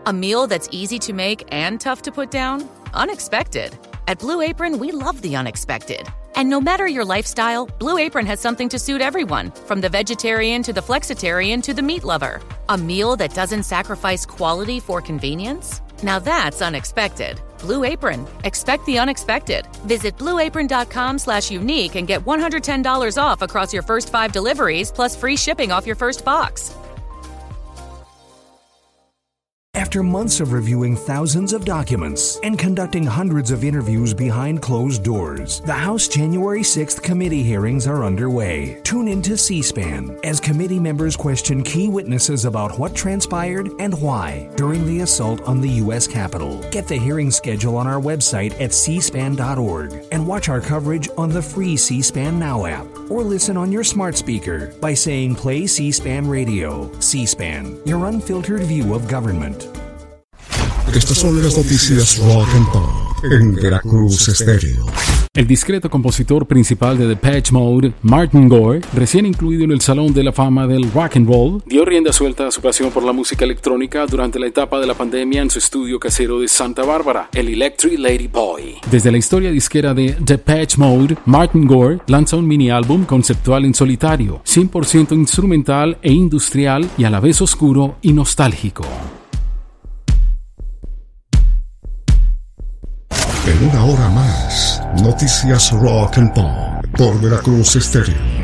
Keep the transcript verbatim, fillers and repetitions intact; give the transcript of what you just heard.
A meal that's easy to make and tough to put down? Unexpected. At Blue Apron, we love the unexpected. And no matter your lifestyle, Blue Apron has something to suit everyone, from the vegetarian to the flexitarian to the meat lover. A meal that doesn't sacrifice quality for convenience? Now that's unexpected. Blue Apron. Expect the unexpected. Visit blueapron.com slash unique and get one hundred ten dollars off across your first five deliveries plus free shipping off your first box. After months of reviewing thousands of documents and conducting hundreds of interviews behind closed doors, the House January sixth committee hearings are underway. Tune in to C-SPAN as committee members question key witnesses about what transpired and why during the assault on the U S Capitol. Get the hearing schedule on our website at c span dot org and watch our coverage on the free C-SPAN Now app, or listen on your smart speaker by saying play C-SPAN Radio. C-SPAN, your unfiltered view of government. Estas son las noticias Rock and Pop en Veracruz Estéreo. El discreto compositor principal de Depeche Mode, Martin Gore, recién incluido en el Salón de la Fama del Rock and Roll, dio rienda suelta a su pasión por la música electrónica durante la etapa de la pandemia en su estudio casero de Santa Bárbara, el Electric Lady Boy. Desde la historia disquera de Depeche Mode, Martin Gore lanza un mini álbum conceptual en solitario, cien por ciento instrumental e industrial y a la vez oscuro y nostálgico. En una hora más, noticias Rock and Pop por Veracruz Estéreo.